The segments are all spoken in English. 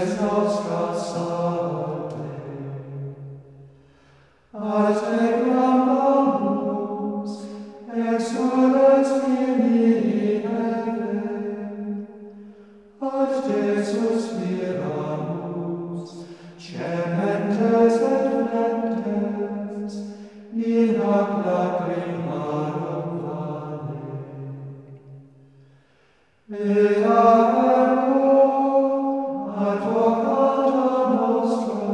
Spiritus nostra salve. Ad te clamamus, exules filii Eve. Ad te suspiramus, cementes et flentes, in hoc lacrimarum vale. Et ergo, advocata nostra,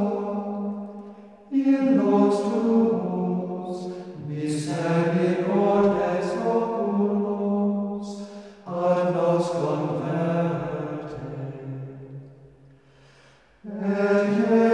illos tuos, misericordes oculos, ad nos converte. Et